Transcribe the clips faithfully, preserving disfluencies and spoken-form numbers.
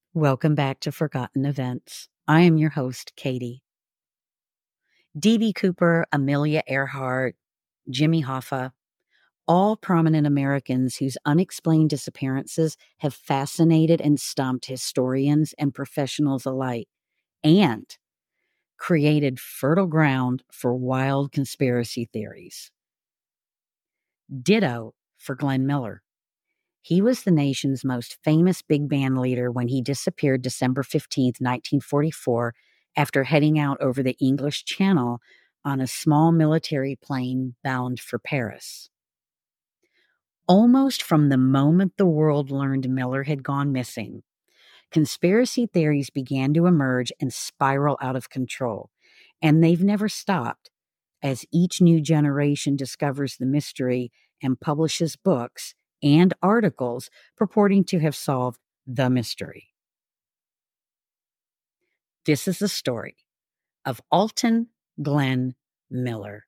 Welcome back to Forgotten Events. I am your host, Katie. D B. Cooper, Amelia Earhart, Jimmy Hoffa, all prominent Americans whose unexplained disappearances have fascinated and stumped historians and professionals alike, and created fertile ground for wild conspiracy theories. Ditto for Glenn Miller. He was the nation's most famous big band leader when he disappeared December fifteenth, nineteen forty-four, after heading out over the English Channel on a small military plane bound for Paris. Almost from the moment the world learned Miller had gone missing, conspiracy theories began to emerge and spiral out of control, and they've never stopped as each new generation discovers the mystery and publishes books and articles purporting to have solved the mystery. This is the story of Alton Glenn Miller.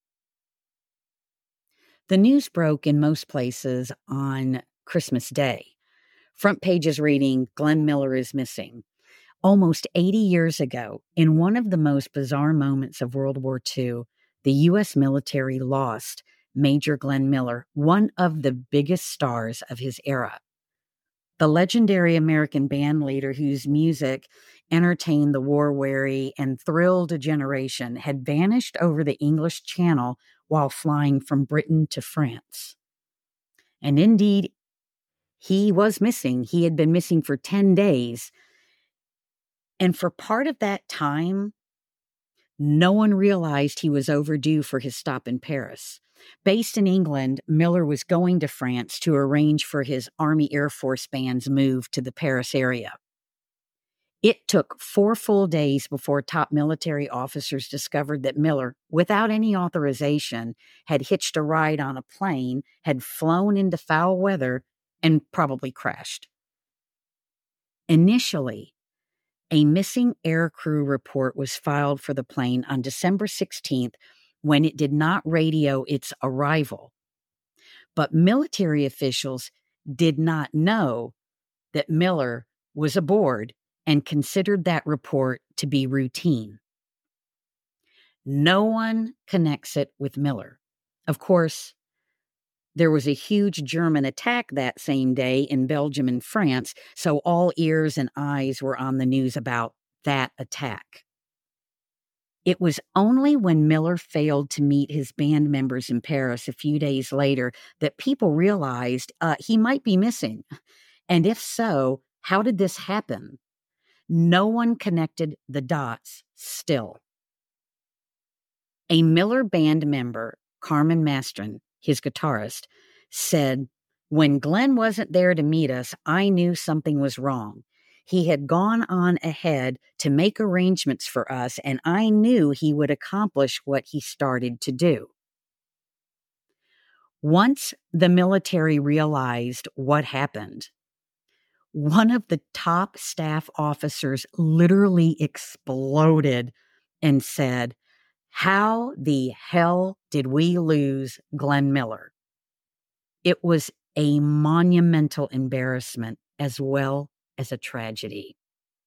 The news broke in most places on Christmas Day. Front pages reading, "Glenn Miller is missing." Almost eighty years ago, in one of the most bizarre moments of World War Two, the U S military lost Major Glenn Miller, one of the biggest stars of his era. The legendary American band leader whose music entertained the war-weary and thrilled a generation had vanished over the English Channel while flying from Britain to France. And indeed, he was missing. He had been missing for ten days. And for part of that time, no one realized he was overdue for his stop in Paris. Based in England, Miller was going to France to arrange for his Army Air Force band's move to the Paris area. It took four full days before top military officers discovered that Miller, without any authorization, had hitched a ride on a plane, had flown into foul weather, and probably crashed. Initially, a missing aircrew report was filed for the plane on December sixteenth when it did not radio its arrival. But military officials did not know that Miller was aboard and considered that report to be routine. No one connects it with Miller. Of course, there was a huge German attack that same day in Belgium and France, so all ears and eyes were on the news about that attack. It was only when Miller failed to meet his band members in Paris a few days later that people realized uh, he might be missing. And if so, how did this happen? No one connected the dots still. A Miller band member, Carmen Mastron, his guitarist, said, "When Glenn wasn't there to meet us, I knew something was wrong. He had gone on ahead to make arrangements for us, and I knew he would accomplish what he started to do." Once the military realized what happened, one of the top staff officers literally exploded and said, "How the hell did we lose Glenn Miller?" It was a monumental embarrassment as well as a tragedy.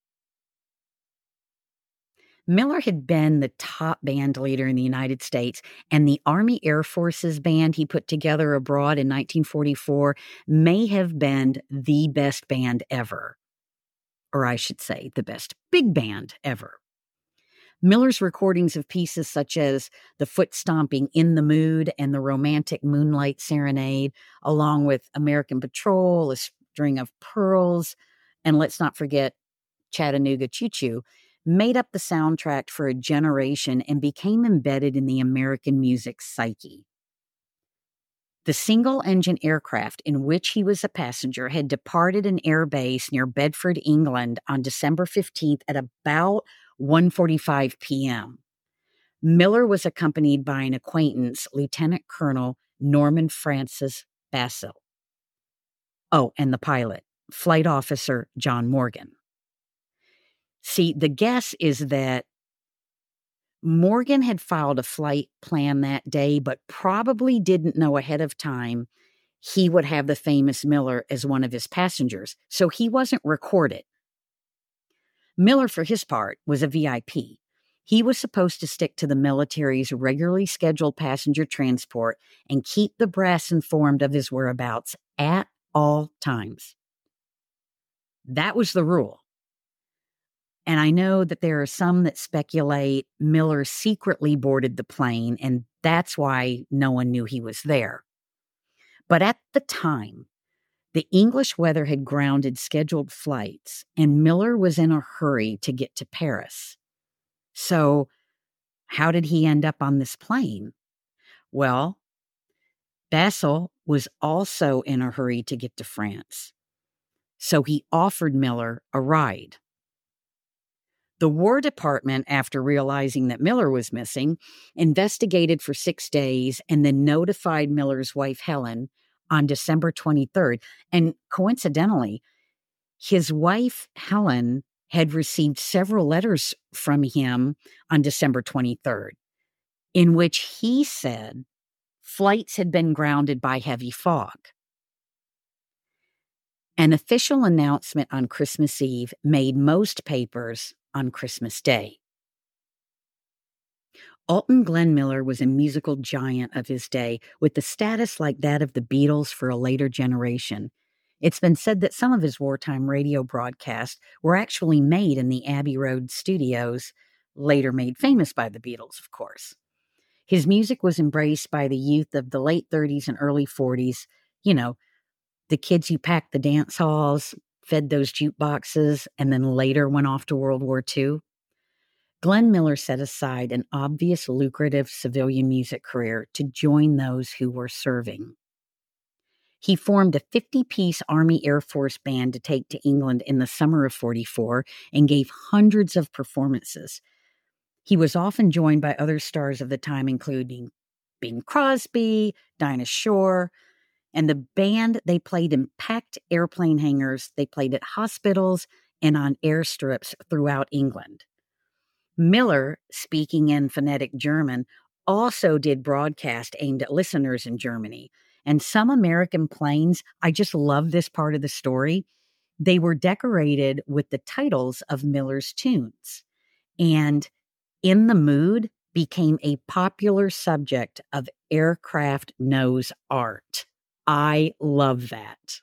Miller had been the top band leader in the United States, and the Army Air Force's band he put together abroad in nineteen forty-four may have been the best band ever. Or I should say, the best big band ever. Miller's recordings of pieces such as the foot-stomping In the Mood and the romantic Moonlight Serenade, along with American Patrol, A String of Pearls, and let's not forget Chattanooga Choo Choo, made up the soundtrack for a generation and became embedded in the American music psyche. The single-engine aircraft in which he was a passenger had departed an air base near Bedford, England on December fifteenth at about one forty-five p.m. Miller was accompanied by an acquaintance, Lieutenant Colonel Norman Francis Basil. Oh, and the pilot, Flight Officer John Morgan. See, the guess is that Morgan had filed a flight plan that day, but probably didn't know ahead of time he would have the famous Miller as one of his passengers, so he wasn't recorded. Miller, for his part, was a V I P. He was supposed to stick to the military's regularly scheduled passenger transport and keep the brass informed of his whereabouts at all times. That was the rule. And I know that there are some that speculate Miller secretly boarded the plane, and that's why no one knew he was there. But at the time, the English weather had grounded scheduled flights, and Miller was in a hurry to get to Paris. So, how did he end up on this plane? Well, Bessel was also in a hurry to get to France. So he offered Miller a ride. The War Department, after realizing that Miller was missing, investigated for six days and then notified Miller's wife, Helen, on December twenty-third. And coincidentally, his wife, Helen, had received several letters from him on December twenty-third, in which he said flights had been grounded by heavy fog. An official announcement on Christmas Eve made most papers on Christmas Day. Alton Glenn Miller was a musical giant of his day, with a status like that of the Beatles for a later generation. It's been said that some of his wartime radio broadcasts were actually made in the Abbey Road studios, later made famous by the Beatles, of course. His music was embraced by the youth of the late thirties and early forties, you know, the kids who packed the dance halls, fed those jukeboxes, and then later went off to World War Two. Glenn Miller set aside an obvious lucrative civilian music career to join those who were serving. He formed a fifty-piece Army Air Force band to take to England in the summer of forty-four and gave hundreds of performances. He was often joined by other stars of the time, including Bing Crosby, Dinah Shore, and the band, they played in packed airplane hangars, they played at hospitals and on airstrips throughout England. Miller, speaking in phonetic German, also did broadcasts aimed at listeners in Germany. And some American planes, I just love this part of the story, they were decorated with the titles of Miller's tunes. And In the Mood became a popular subject of aircraft nose art. I love that.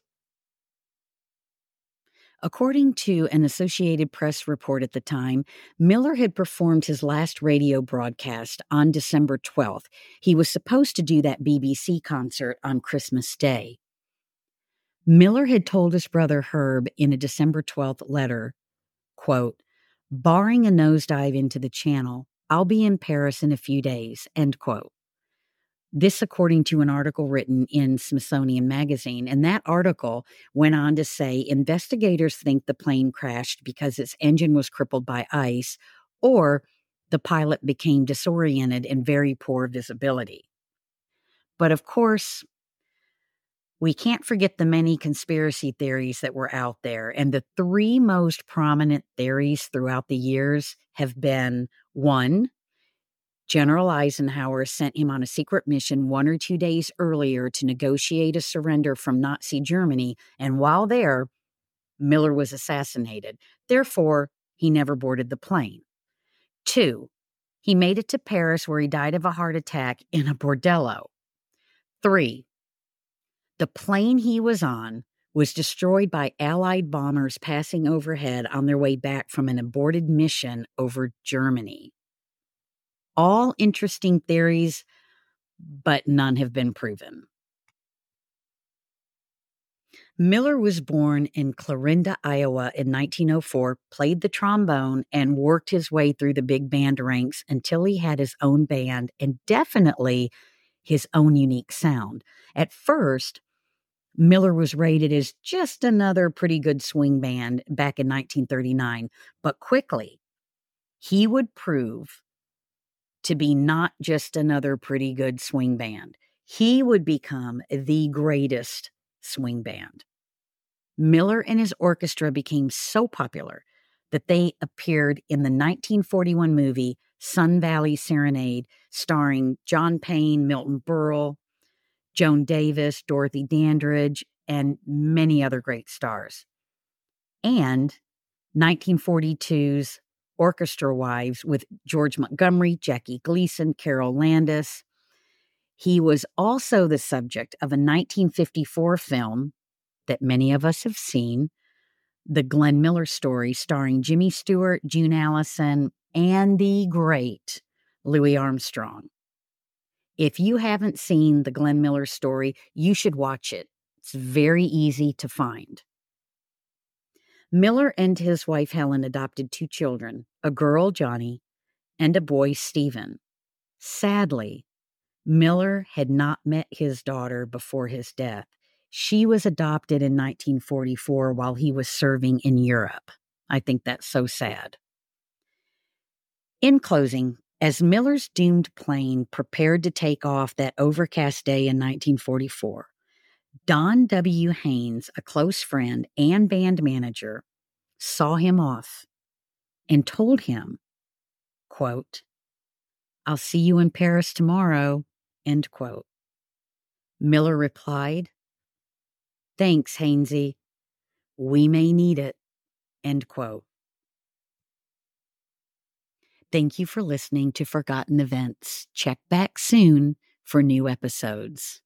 According to an Associated Press report at the time, Miller had performed his last radio broadcast on December twelfth. He was supposed to do that B B C concert on Christmas Day. Miller had told his brother Herb in a December twelfth letter, quote, "Barring a nosedive into the Channel, I'll be in Paris in a few days," end quote. This according to an article written in Smithsonian Magazine, and that article went on to say investigators think the plane crashed because its engine was crippled by ice, or the pilot became disoriented and very poor visibility. But of course, we can't forget the many conspiracy theories that were out there, and the three most prominent theories throughout the years have been, one, General Eisenhower sent him on a secret mission one or two days earlier to negotiate a surrender from Nazi Germany, and while there, Miller was assassinated. Therefore, he never boarded the plane. Two, he made it to Paris where he died of a heart attack in a bordello. Three, the plane he was on was destroyed by Allied bombers passing overhead on their way back from an aborted mission over Germany. All interesting theories, but none have been proven. Miller was born in Clarinda, Iowa in nineteen oh four, played the trombone, and worked his way through the big band ranks until he had his own band and definitely his own unique sound. At first, Miller was rated as just another pretty good swing band back in nineteen thirty-nine, but quickly he would prove to be not just another pretty good swing band. He would become the greatest swing band. Miller and his orchestra became so popular that they appeared in the nineteen forty-one movie Sun Valley Serenade, starring John Payne, Milton Berle, Joan Davis, Dorothy Dandridge, and many other great stars. And nineteen forty-two's Orchestra Wives with George Montgomery, Jackie Gleason, Carol Landis. He was also the subject of a nineteen fifty-four film that many of us have seen, The Glenn Miller Story, starring Jimmy Stewart, June Allison, and the great Louis Armstrong. If you haven't seen The Glenn Miller Story, you should watch it. It's very easy to find. Miller and his wife Helen adopted two children, a girl, Johnny, and a boy, Stephen. Sadly, Miller had not met his daughter before his death. She was adopted in nineteen forty-four while he was serving in Europe. I think that's so sad. In closing, as Miller's doomed plane prepared to take off that overcast day in nineteen forty-four, Don W. Haynes, a close friend and band manager, saw him off and told him, quote, "I'll see you in Paris tomorrow," end quote. Miller replied, "Thanks, Hainesy. We may need it," end quote. Thank you for listening to Forgotten Events. Check back soon for new episodes.